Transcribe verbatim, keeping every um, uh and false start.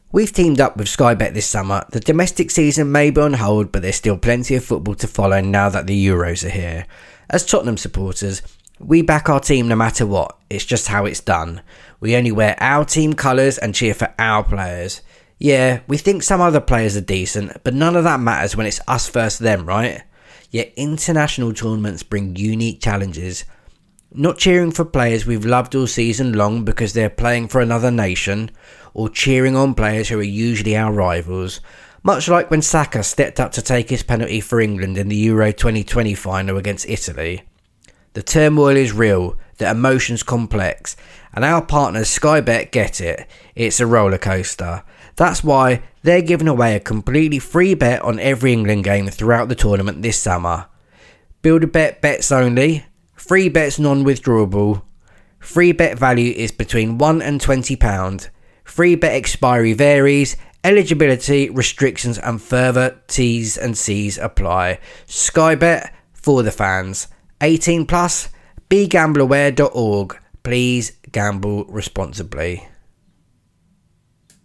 We've teamed up with Sky Bet this summer. The domestic season may be on hold, but there's still plenty of football to follow now that the Euros are here. As Tottenham supporters, we back our team no matter what. It's just how it's done. We only wear our team colours and cheer for our players. Yeah, we think some other players are decent, but none of that matters when it's us versus them, right? Yet international tournaments bring unique challenges. Not cheering for players we've loved all season long because they're playing for another nation, or cheering on players who are usually our rivals. Much like when Saka stepped up to take his penalty for England in the Euro twenty twenty final against Italy. The turmoil is real, the emotion's complex, and our partners Sky Bet get it. It's a roller coaster. That's why they're giving away a completely free bet on every England game throughout the tournament this summer. Build a bet bets only. Free bets non-withdrawable. Free bet value is between one and twenty pounds. Free bet expiry varies. Eligibility, restrictions and further T's and C's apply. Sky Bet for the fans. eighteen plus. be gamble aware dot org. Please gamble responsibly.